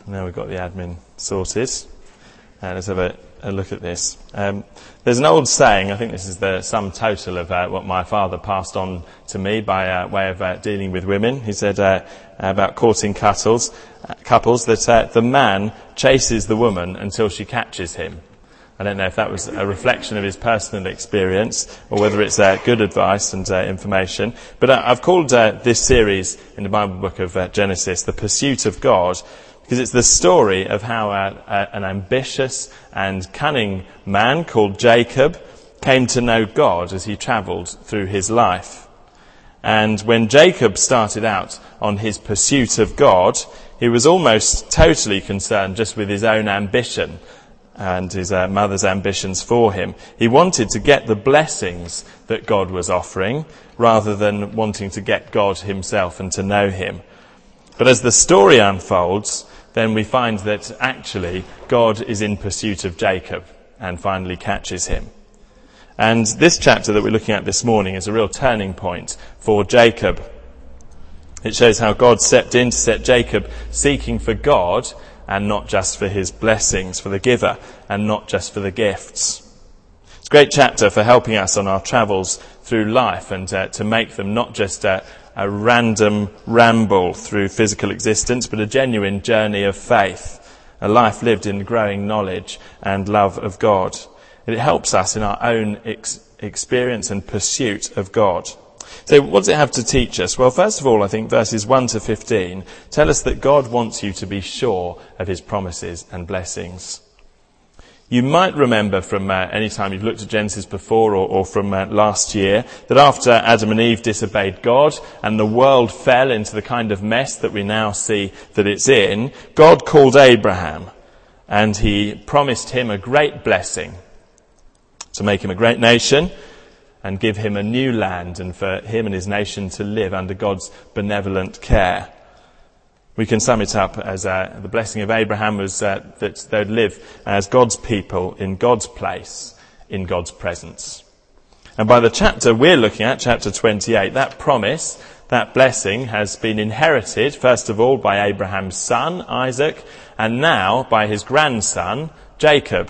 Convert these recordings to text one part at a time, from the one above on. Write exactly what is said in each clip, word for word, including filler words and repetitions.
Now we've got the admin sorted. Uh, let's have a, a look at this. Um, there's an old saying, I think this is the sum total of uh, what my father passed on to me by uh, way of uh, dealing with women. He said uh, about courting couples, uh, couples that uh, the man chases the woman until she catches him. I don't know if that was a reflection of his personal experience or whether it's uh, good advice and uh, information. But uh, I've called uh, this series in the Bible book of uh, Genesis, The Pursuit of God, because it's the story of how uh, uh, an ambitious and cunning man called Jacob came to know God as he travelled through his life. And when Jacob started out on his pursuit of God, he was almost totally concerned just with his own ambition and his uh, mother's ambitions for him. He wanted to get the blessings that God was offering rather than wanting to get God himself and to know him. But as the story unfolds, then we find that actually God is in pursuit of Jacob and finally catches him. And this chapter that we're looking at this morning is a real turning point for Jacob. It shows how God stepped in to set Jacob seeking for God and not just for his blessings, for the giver, and not just for the gifts. It's a great chapter for helping us on our travels through life and uh, to make them not just a, a random ramble through physical existence, but a genuine journey of faith, a life lived in growing knowledge and love of God. It helps us in our own ex- experience and pursuit of God. So what does it have to teach us? Well, first of all, I think verses one to fifteen tell us that God wants you to be sure of his promises and blessings. You might remember from uh, any time you've looked at Genesis before or, or from uh, last year that after Adam and Eve disobeyed God and the world fell into the kind of mess that we now see that it's in, God called Abraham and he promised him a great blessing to make him a great nation and give him a new land and for him and his nation to live under God's benevolent care. We can sum it up as uh, the blessing of Abraham was uh, that they'd live as God's people in God's place, in God's presence. And by the chapter we're looking at, chapter twenty-eight, that promise, that blessing has been inherited, first of all, by Abraham's son, Isaac, and now by his grandson, Jacob.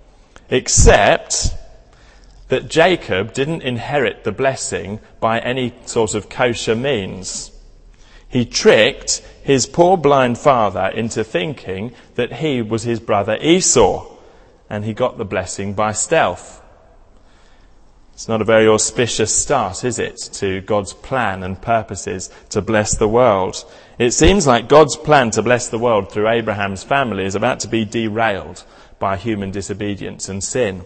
Except that Jacob didn't inherit the blessing by any sort of kosher means. He tricked his poor blind father into thinking that he was his brother Esau, and he got the blessing by stealth. It's not a very auspicious start, is it, to God's plan and purposes to bless the world. It seems like God's plan to bless the world through Abraham's family is about to be derailed by human disobedience and sin.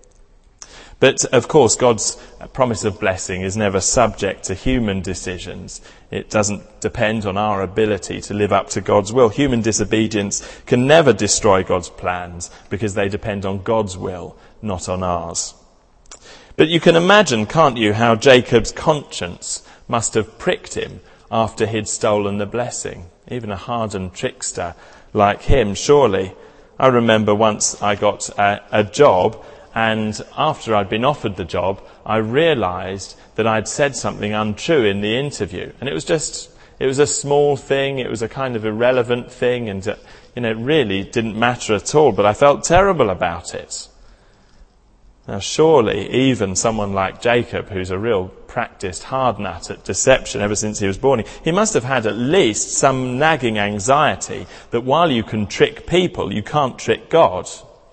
But, of course, God's promise of blessing is never subject to human decisions. It doesn't depend on our ability to live up to God's will. Human disobedience can never destroy God's plans because they depend on God's will, not on ours. But you can imagine, can't you, how Jacob's conscience must have pricked him after he'd stolen the blessing. Even a hardened trickster like him, surely. I remember once I got a, a job, and after I'd been offered the job, I realised that I'd said something untrue in the interview. And it was just, it was a small thing, it was a kind of irrelevant thing, and uh, you know, it really didn't matter at all, but I felt terrible about it. Now surely even someone like Jacob, who's a real practised hard nut at deception ever since he was born, he must have had at least some nagging anxiety that while you can trick people, you can't trick God.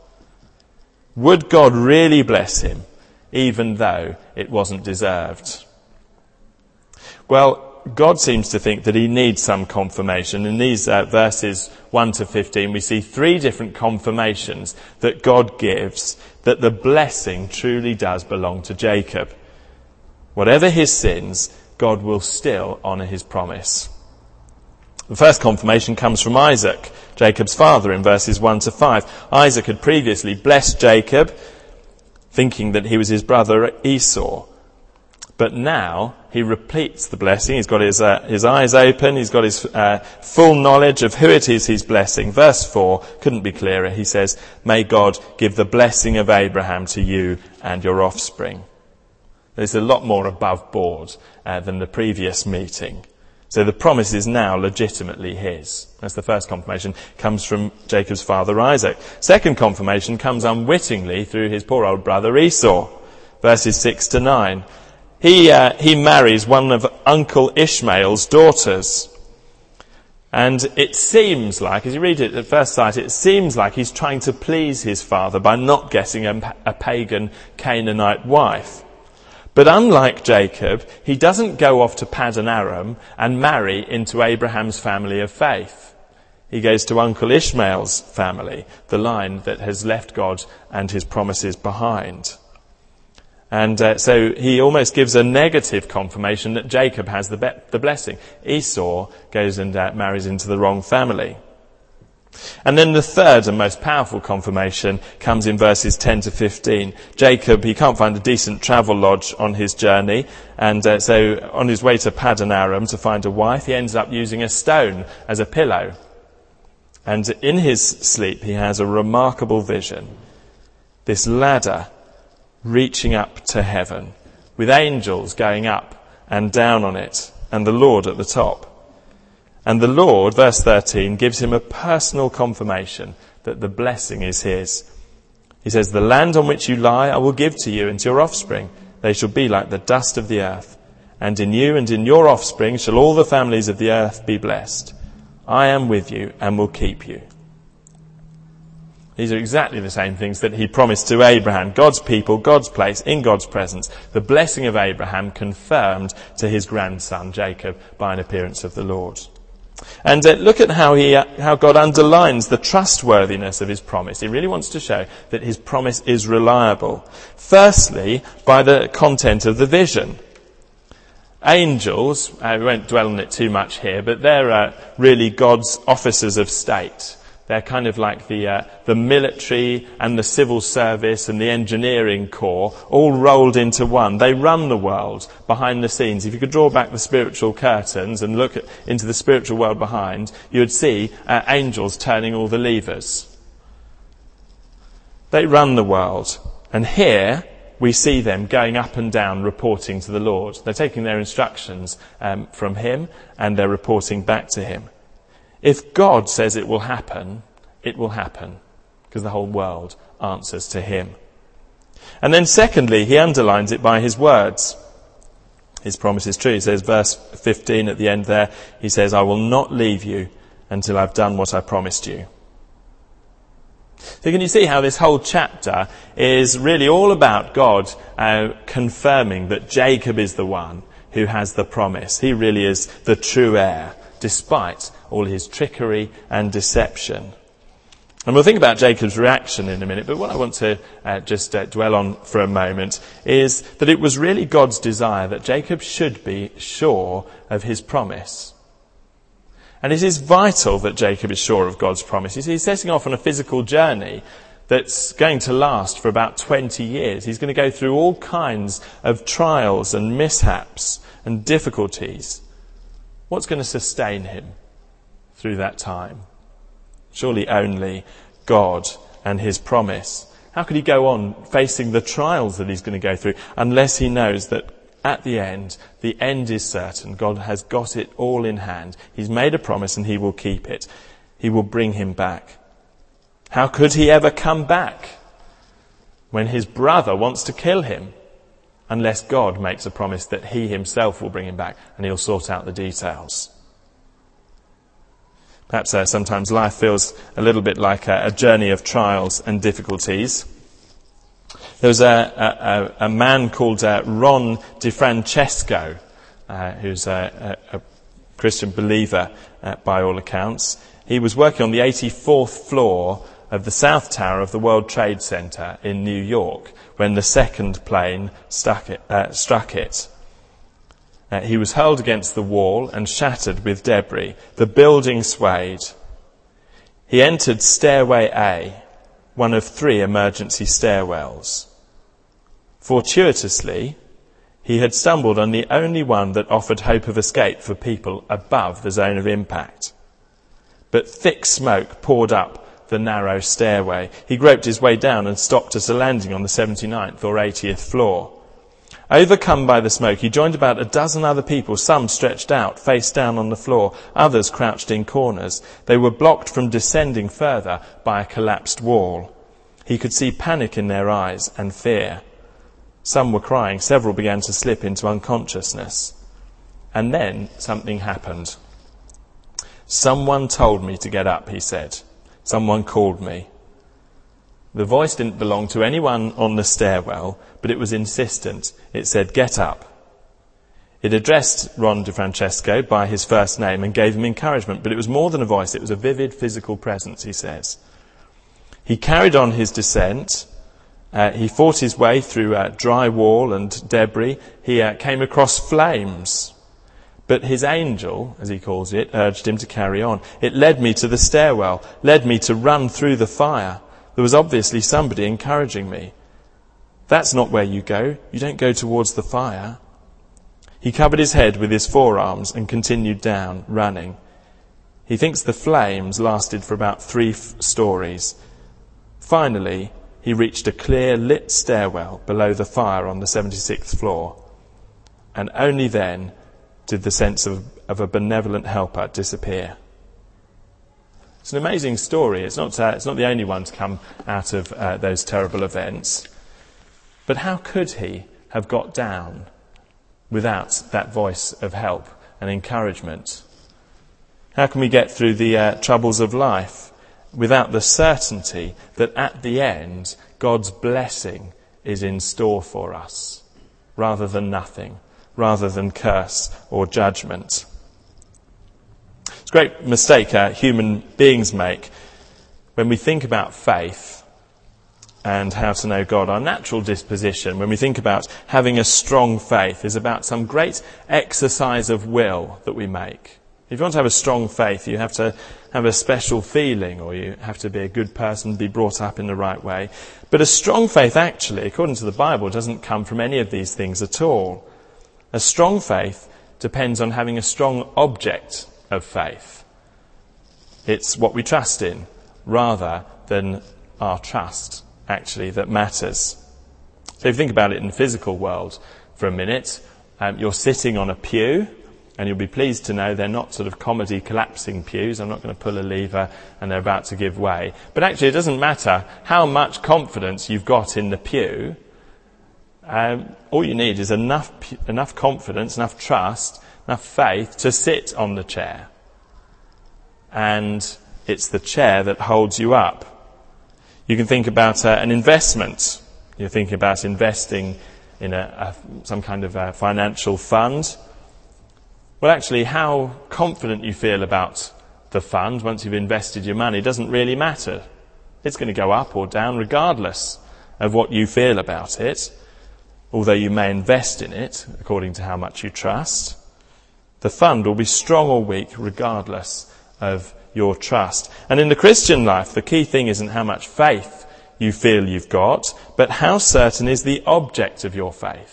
Would God really bless him, even though it wasn't deserved? Well, God seems to think that he needs some confirmation. In these uh, verses one to fifteen, we see three different confirmations that God gives that the blessing truly does belong to Jacob. Whatever his sins, God will still honour his promise. The first confirmation comes from Isaac, Jacob's father, in verses one to five. Isaac had previously blessed Jacob, thinking that he was his brother Esau. But now he repeats the blessing. He's got his, uh, his eyes open. He's got his uh, full knowledge of who it is he's blessing. Verse four couldn't be clearer. He says, "May God give the blessing of Abraham to you and your offspring." There's a lot more above board uh, than the previous meeting. So the promise is now legitimately his. That's the first confirmation. Comes from Jacob's father Isaac. Second confirmation comes unwittingly through his poor old brother Esau. Verses six to nine. He, uh, he marries one of Uncle Ishmael's daughters. And it seems like, as you read it at first sight, it seems like he's trying to please his father by not getting a, a pagan Canaanite wife. But unlike Jacob, he doesn't go off to Paddan Aram and marry into Abraham's family of faith. He goes to Uncle Ishmael's family, the line that has left God and his promises behind. And uh, so he almost gives a negative confirmation that Jacob has the, be- the blessing. Esau goes and uh, marries into the wrong family. And then the third and most powerful confirmation comes in verses ten to fifteen. Jacob, he can't find a decent travel lodge on his journey, and uh, so on his way to Paddan Aram to find a wife, he ends up using a stone as a pillow. And in his sleep, he has a remarkable vision. This ladder reaching up to heaven, with angels going up and down on it, and the Lord at the top. And the Lord, verse thirteen, gives him a personal confirmation that the blessing is his. He says, "The land on which you lie I will give to you and to your offspring. They shall be like the dust of the earth. And in you and in your offspring shall all the families of the earth be blessed. I am with you and will keep you." These are exactly the same things that he promised to Abraham. God's people, God's place, in God's presence. The blessing of Abraham confirmed to his grandson Jacob by an appearance of the Lord. And uh, look at how he, uh, how God underlines the trustworthiness of his promise. He really wants to show that his promise is reliable. Firstly, by the content of the vision. Angels, uh, we won't dwell on it too much here, but they're uh, really God's officers of state. They're kind of like the uh, the military and the civil service and the engineering corps all rolled into one. They run the world behind the scenes. If you could draw back the spiritual curtains and look at, into the spiritual world behind, you would see uh, angels turning all the levers. They run the world. And here we see them going up and down reporting to the Lord. They're taking their instructions um, from him and they're reporting back to him. If God says it will happen, it will happen, because the whole world answers to him. And then secondly, he underlines it by his words. His promise is true. He says, verse fifteen at the end there, he says, "I will not leave you until I've done what I promised you." So can you see how this whole chapter is really all about God uh, confirming that Jacob is the one who has the promise. He really is the true heir, despite all his trickery and deception. And we'll think about Jacob's reaction in a minute, but what I want to uh, just uh, dwell on for a moment is that it was really God's desire that Jacob should be sure of his promise. And it is vital that Jacob is sure of God's promise. You see, he's setting off on a physical journey that's going to last for about twenty years. He's going to go through all kinds of trials and mishaps and difficulties. What's going to sustain him through that time? Surely only God and his promise. How could he go on facing the trials that he's going to go through unless he knows that at the end, the end is certain. God has got it all in hand. He's made a promise and he will keep it. He will bring him back. How could he ever come back when his brother wants to kill him? Unless God makes a promise that he himself will bring him back and he'll sort out the details. Perhaps uh, sometimes life feels a little bit like a, a journey of trials and difficulties. There was a, a, a man called uh, Ron DeFrancesco, uh, who's a, a, a Christian believer uh, by all accounts. He was working on the eighty-fourth floor of the South Tower of the World Trade Center in New York when the second plane stuck it, uh, struck it. Uh, he was hurled against the wall and shattered with debris. The building swayed. He entered stairway A, one of three emergency stairwells. Fortuitously, he had stumbled on the only one that offered hope of escape for people above the zone of impact. But thick smoke poured up the narrow stairway. He groped his way down and stopped at a landing on the seventy-ninth or eightieth floor. Overcome by the smoke, he joined about a dozen other people, some stretched out, face down on the floor, others crouched in corners. They were blocked from descending further by a collapsed wall. He could see panic in their eyes and fear. Some were crying, several began to slip into unconsciousness. And then something happened. Someone told me to get up, he said. Someone called me. The voice didn't belong to anyone on the stairwell, but it was insistent. It said, "Get up." It addressed Ron DeFrancesco by his first name and gave him encouragement, but it was more than a voice. It was a vivid physical presence, he says. He carried on his descent. Uh, he fought his way through uh, dry wall and debris. He uh, came across flames. But his angel, as he calls it, urged him to carry on. It led me to the stairwell, led me to run through the fire. There was obviously somebody encouraging me. That's not where you go. You don't go towards the fire. He covered his head with his forearms and continued down, running. He thinks the flames lasted for about three f- stories. Finally, he reached a clear lit stairwell below the fire on the seventy-sixth floor. And only then did the sense of, of a benevolent helper disappear. It's an amazing story. It's not, uh, it's not the only one to come out of uh, those terrible events. But how could he have got down without that voice of help and encouragement? How can we get through the uh, troubles of life without the certainty that at the end God's blessing is in store for us, rather than nothing, rather than curse or judgment? It's a great mistake uh, human beings make when we think about faith and how to know God. Our natural disposition, when we think about having a strong faith, is about some great exercise of will that we make. If you want to have a strong faith, you have to have a special feeling, or you have to be a good person, be brought up in the right way. But a strong faith, actually, according to the Bible, doesn't come from any of these things at all. A strong faith depends on having a strong object of faith. It's what we trust in, rather than our trust, actually, that matters. So if you think about it in the physical world for a minute, um, you're sitting on a pew, and you'll be pleased to know they're not sort of comedy collapsing pews. I'm not going to pull a lever and they're about to give way. But actually, it doesn't matter how much confidence you've got in the pew. Um, all you need is enough enough confidence, enough trust, enough faith to sit on the chair. And it's the chair that holds you up. You can think about uh, an investment. You're thinking about investing in a, a, some kind of a financial fund. Well, actually, how confident you feel about the fund once you've invested your money doesn't really matter. It's going to go up or down regardless of what you feel about it, although you may invest in it according to how much you trust. The fund will be strong or weak regardless of your trust. And in the Christian life, the key thing isn't how much faith you feel you've got, but how certain is the object of your faith.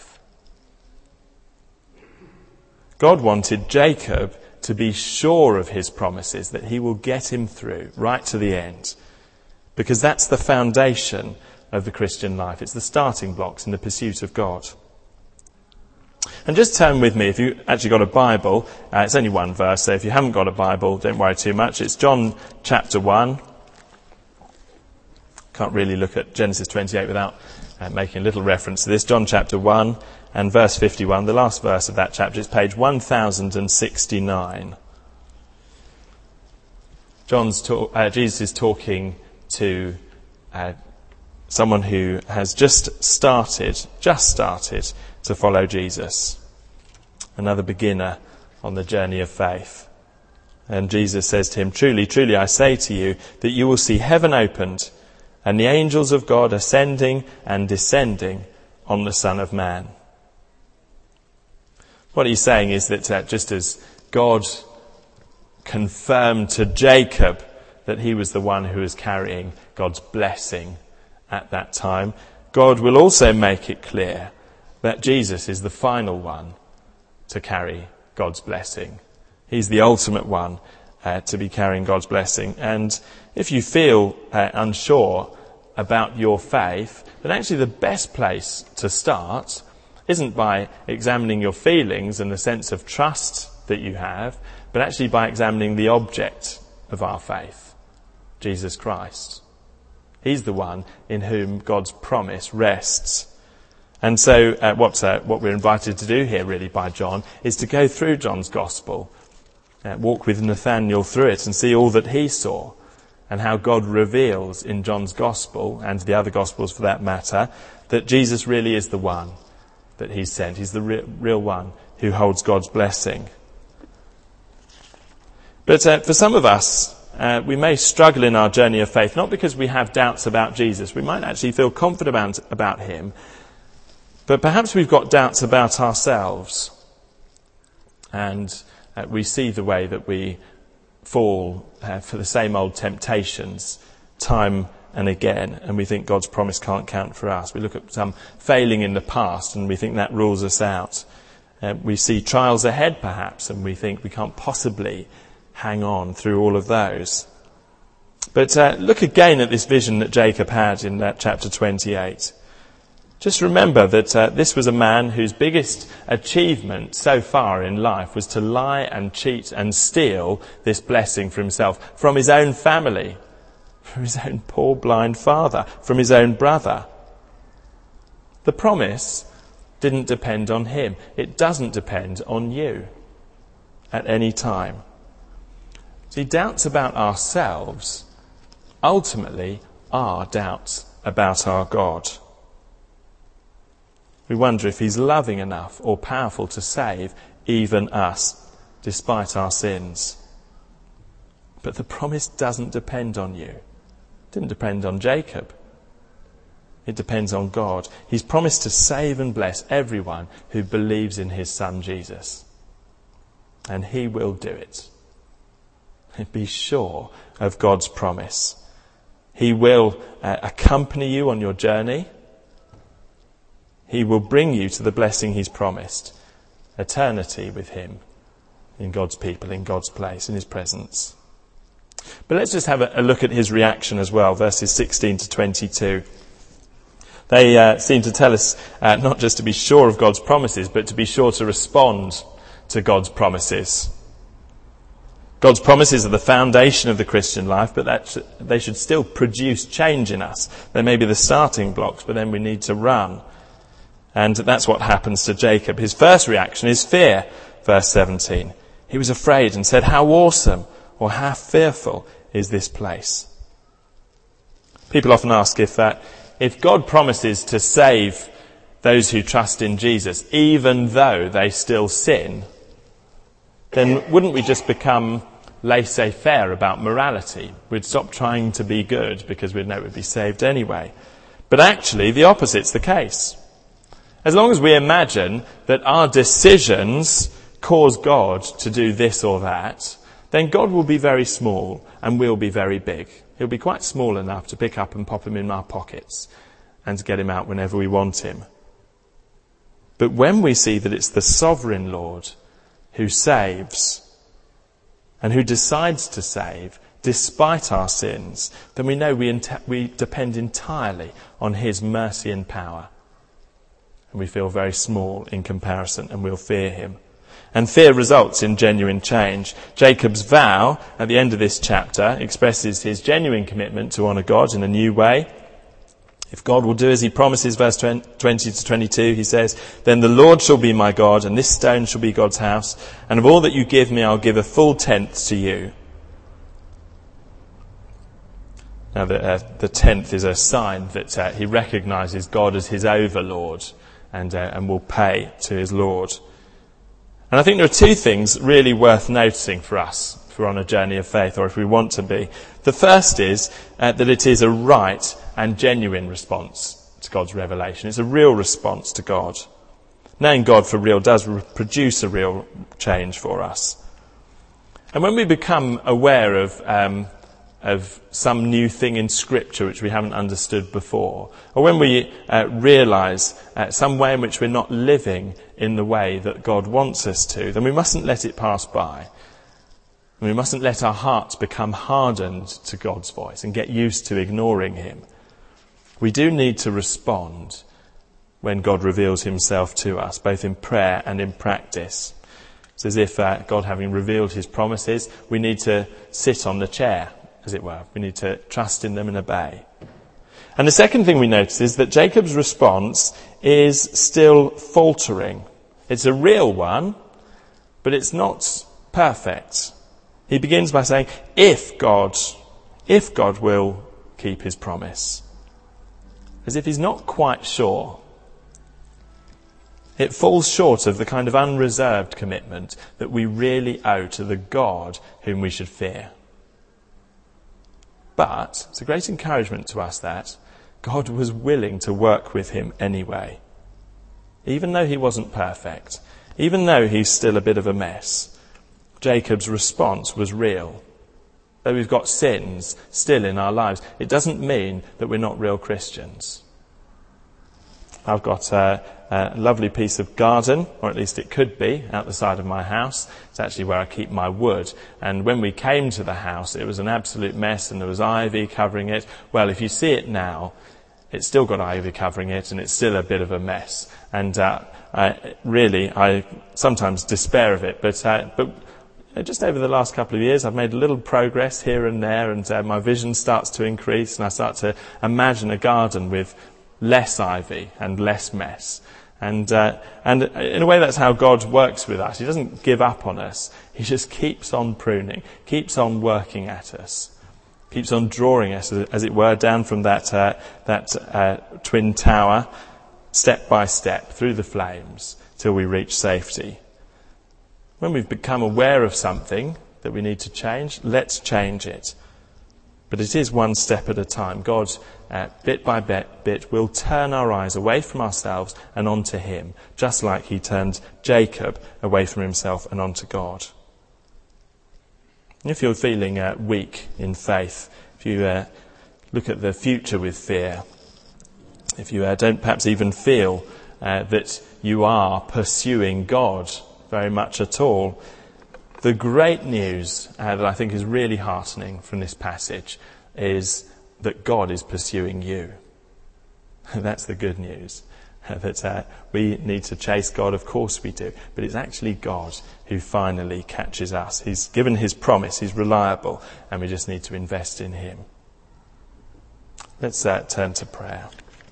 God wanted Jacob to be sure of his promises, that he will get him through right to the end, because that's the foundation of the Christian life. It's the starting blocks in the pursuit of God. And just turn with me, if you actually got a Bible, uh, it's only one verse, so if you haven't got a Bible, don't worry too much. It's John chapter one. Can't really look at Genesis twenty-eight without uh, making a little reference to this. John chapter one and verse fifty-one, the last verse of that chapter, is page one thousand sixty-nine. John's talk, uh, Jesus is talking to uh, someone who has just started, just started to follow Jesus. Another beginner on the journey of faith. And Jesus says to him, "Truly, truly, I say to you that you will see heaven opened and the angels of God ascending and descending on the Son of Man." What he's saying is that uh, just as God confirmed to Jacob that he was the one who was carrying God's blessing at that time, God will also make it clear that Jesus is the final one to carry God's blessing. He's the ultimate one uh, to be carrying God's blessing. And if you feel uh, unsure about your faith, then actually the best place to start isn't by examining your feelings and the sense of trust that you have, but actually by examining the object of our faith, Jesus Christ. He's the one in whom God's promise rests. And so uh, what, uh, what we're invited to do here really by John is to go through John's gospel, uh, walk with Nathanael through it and see all that he saw and how God reveals in John's gospel, and the other gospels for that matter, that Jesus really is the one that he's sent. He's the re- real one who holds God's blessing. But uh, for some of us, uh, we may struggle in our journey of faith, not because we have doubts about Jesus. We might actually feel confident about, about him, but perhaps we've got doubts about ourselves. And uh, we see the way that we fall uh, for the same old temptations time and again, and we think God's promise can't count for us. We look at some failing in the past and we think that rules us out. Uh, we see trials ahead perhaps, and we think we can't possibly hang on through all of those. But uh, look again at this vision that Jacob had in that chapter twenty-eight. Just remember that uh, this was a man whose biggest achievement so far in life was to lie and cheat and steal this blessing for himself from his own family, from his own poor blind father, from his own brother. The promise didn't depend on him. It doesn't depend on you at any time. See, doubts about ourselves ultimately are doubts about our God. We wonder if he's loving enough or powerful to save even us, despite our sins. But the promise doesn't depend on you. It didn't depend on Jacob. It depends on God. He's promised to save and bless everyone who believes in his son Jesus. And he will do it. Be sure of God's promise. He will uh, accompany you on your journey. He will bring you to the blessing he's promised. Eternity with him, in God's people, in God's place, in his presence. But let's just have a, a look at his reaction as well, verses sixteen to twenty-two. They uh, seem to tell us uh, not just to be sure of God's promises, but to be sure to respond to God's promises. God's promises are the foundation of the Christian life, but that sh- they should still produce change in us. They may be the starting blocks, but then we need to run. And that's what happens to Jacob. His first reaction is fear, verse seventeen. He was afraid and said, "How awesome or how fearful is this place?" People often ask if that, if God promises to save those who trust in Jesus, even though they still sin, then wouldn't we just become laissez-faire about morality? We'd stop trying to be good because we'd know we'd be saved anyway. But actually, the opposite's the case. As long as we imagine that our decisions cause God to do this or that, then God will be very small and we'll be very big. He'll be quite small enough to pick up and pop him in our pockets and to get him out whenever we want him. But when we see that it's the sovereign Lord who saves and who decides to save despite our sins, then we know we, ent- we depend entirely on his mercy and power. And we feel very small in comparison, and we'll fear him. And fear results in genuine change. Jacob's vow at the end of this chapter expresses his genuine commitment to honour God in a new way. If God will do as he promises, verse twenty to twenty-two, he says, "Then the Lord shall be my God, and this stone shall be God's house, and of all that you give me I'll give a full tenth to you." Now the, uh, the tenth is a sign that uh, he recognises God as his overlord and, uh, and will pay to his Lord. And I think there are two things really worth noticing for us if we're on a journey of faith, or if we want to be. The first is uh, that it is a right and genuine response to God's revelation. It's a real response to God. Knowing God for real does re- produce a real change for us. And when we become aware of um, of some new thing in Scripture which we haven't understood before, or when we uh, realise uh, some way in which we're not living in the way that God wants us to, then we mustn't let it pass by. And we mustn't let our hearts become hardened to God's voice and get used to ignoring him. We do need to respond when God reveals himself to us, both in prayer and in practice. It's as if uh, God, having revealed his promises, we need to sit on the chair, as it were. We need to trust in them and obey. And the second thing we notice is that Jacob's response is still faltering. It's a real one, but it's not perfect. He begins by saying, if God, if God will keep his promise. As if he's not quite sure. It falls short of the kind of unreserved commitment that we really owe to the God whom we should fear. But it's a great encouragement to us that God was willing to work with him anyway. Even though he wasn't perfect, even though he's still a bit of a mess, Jacob's response was real. Though we've got sins still in our lives, it doesn't mean that we're not real Christians. I've got a, a lovely piece of garden, or at least it could be, out the side of my house. It's actually where I keep my wood. And when we came to the house, it was an absolute mess and there was ivy covering it. Well, if you see it now, it's still got ivy covering it and it's still a bit of a mess. And uh, I, really, I sometimes despair of it. But, uh, but just over the last couple of years, I've made a little progress here and there, and uh, my vision starts to increase, and I start to imagine a garden with less ivy and less mess. And uh, and in a way, that's how God works with us. He doesn't give up on us. He just keeps on pruning, keeps on working at us, keeps on drawing us, as it were, down from that uh, that uh, twin tower, step by step, through the flames, till we reach safety. When we've become aware of something that we need to change, let's change it. But it is one step at a time. God, uh, bit by bit, bit, will turn our eyes away from ourselves and onto him, just like he turned Jacob away from himself and onto God. And if you're feeling uh, weak in faith, if you uh, look at the future with fear, if you uh, don't perhaps even feel uh, that you are pursuing God very much at all, the great news uh, that I think is really heartening from this passage is that God is pursuing you. That's the good news. That uh, we need to chase God, of course we do, but it's actually God who finally catches us. He's given his promise, he's reliable, and we just need to invest in him. Let's uh, turn to prayer.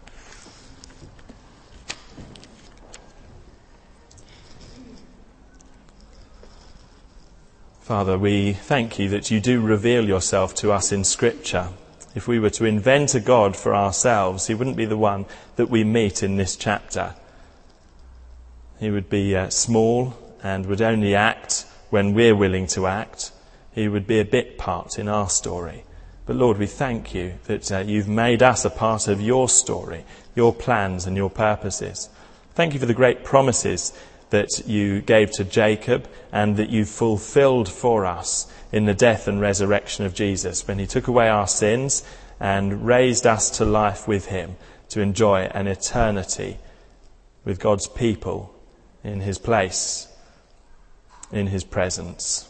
Father, we thank you that you do reveal yourself to us in Scripture. If we were to invent a God for ourselves, he wouldn't be the one that we meet in this chapter. He would be uh, small and would only act when we're willing to act. He would be a bit part in our story. But Lord, we thank you that uh, you've made us a part of your story, your plans and your purposes. Thank you for the great promises that you gave to Jacob and that you fulfilled for us in the death and resurrection of Jesus, when he took away our sins and raised us to life with him to enjoy an eternity with God's people in his place, in his presence.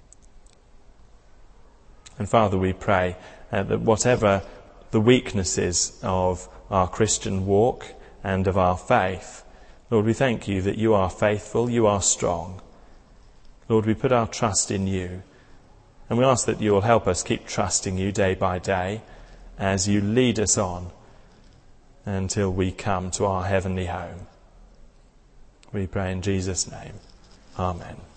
And Father, we pray uh, that whatever the weaknesses of our Christian walk and of our faith, Lord, we thank you that you are faithful, you are strong. Lord, we put our trust in you, and we ask that you will help us keep trusting you day by day as you lead us on until we come to our heavenly home. We pray in Jesus' name. Amen.